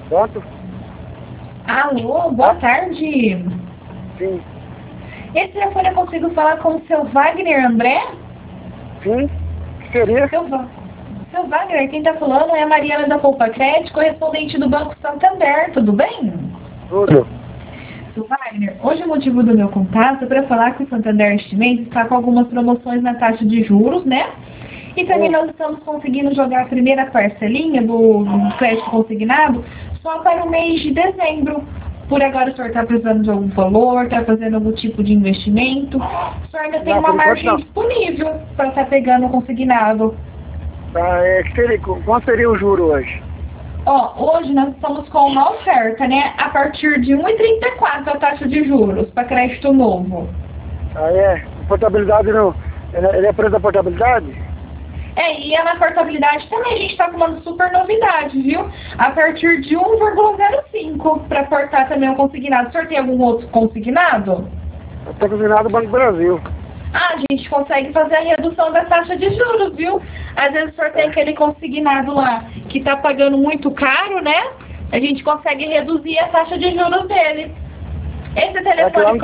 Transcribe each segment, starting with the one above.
Pronto? Alô, boa tarde. Sim. Esse telefone eu consigo falar com o seu Wagner André? Sim. O que seria? Seu Wagner, quem tá falando é a Mariana da Poupa Crédito, correspondente do Banco Santander, tudo bem? Tudo. Seu Wagner, hoje o motivo do meu contato é para falar que o Santander este mês está com algumas promoções na taxa de juros, né? E também nós estamos conseguindo jogar a primeira parcelinha do crédito consignado só para o mês de dezembro. Por agora o senhor está precisando de algum valor, está fazendo algum tipo de investimento. O senhor ainda tem uma margem disponível para estar pegando o consignado. Quanto seria o juro hoje? Ó, hoje nós estamos com uma oferta, né? A partir de 1,34 a taxa de juros para crédito novo. Ah, é? Portabilidade não. Ele é preço da portabilidade? É, e na portabilidade também a gente está com uma super novidade, viu? A partir de 1,05 para portar também o consignado. O senhor tem algum outro consignado? Está consignado do Banco do Brasil. Ah, a gente consegue fazer a redução da taxa de juros, viu? Às vezes o senhor tem aquele consignado lá que está pagando muito caro, né? A gente consegue reduzir a taxa de juros dele. Esse telefone...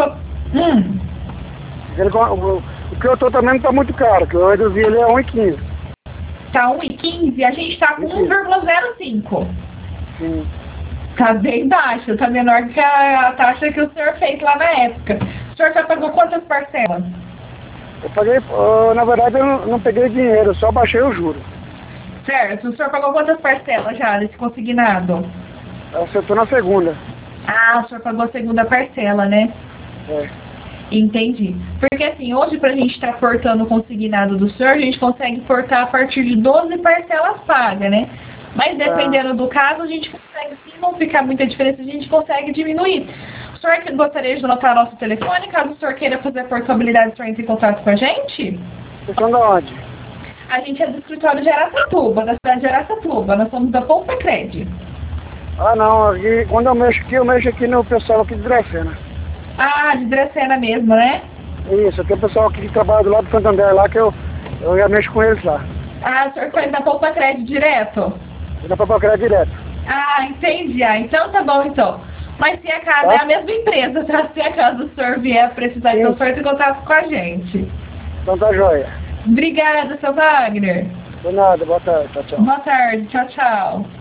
O que eu estou também não está muito caro, que eu reduzi ele a 1,15. Tá 1,15, a gente está com 1,05. Sim. Tá bem baixo, tá menor que a taxa que o senhor fez lá na época. O senhor já pagou quantas parcelas? Eu paguei, na verdade eu não peguei dinheiro, só baixei o juro. Certo, o senhor pagou quantas parcelas já desse consignado? Eu estou na segunda. Ah, o senhor pagou a segunda parcela, né? É. Entendi. Porque assim, hoje pra gente estar portando o consignado do senhor, a gente consegue portar a partir de 12 parcelas pagas, né? Mas dependendo do caso, a gente consegue, se não ficar muita diferença, a gente consegue diminuir. O senhor que gostaria de anotar nosso telefone, caso o senhor queira fazer a portabilidade, o senhor entre em contato com a gente? Vocês são de onde? A gente é do escritório de Araçatuba, da cidade de Araçatuba. Nós somos da Poupa Crédito. Ah, não. Aqui, quando eu mexo aqui no pessoal aqui de Dracena. Ah, de Dracena mesmo, né? Isso, tem o pessoal aqui que trabalha do lado do Santander lá, que eu já mexo com eles lá. Ah, o senhor foi da Poupa Crédito direto? Da Poupa Crédito direto. Ah, entendi. Ah, então tá bom, então. Mas se acaso é a mesma empresa, tá? Se acaso o senhor vier precisar, então o senhor entra em contato com a gente. Então tá joia. Obrigada, seu Wagner. De nada, boa tarde, tchau, tchau. Boa tarde, tchau, tchau.